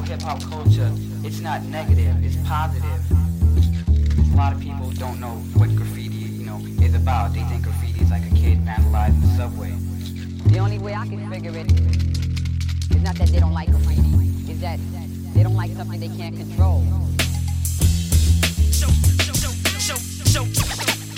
hip hop culture, it's not negative, it's positive. A lot of people don't know what graffiti, is about. They think graffiti is like a kid vandalizing the subway. The only way I can figure it is not that they don't like graffiti, is that they don't like something they can't control.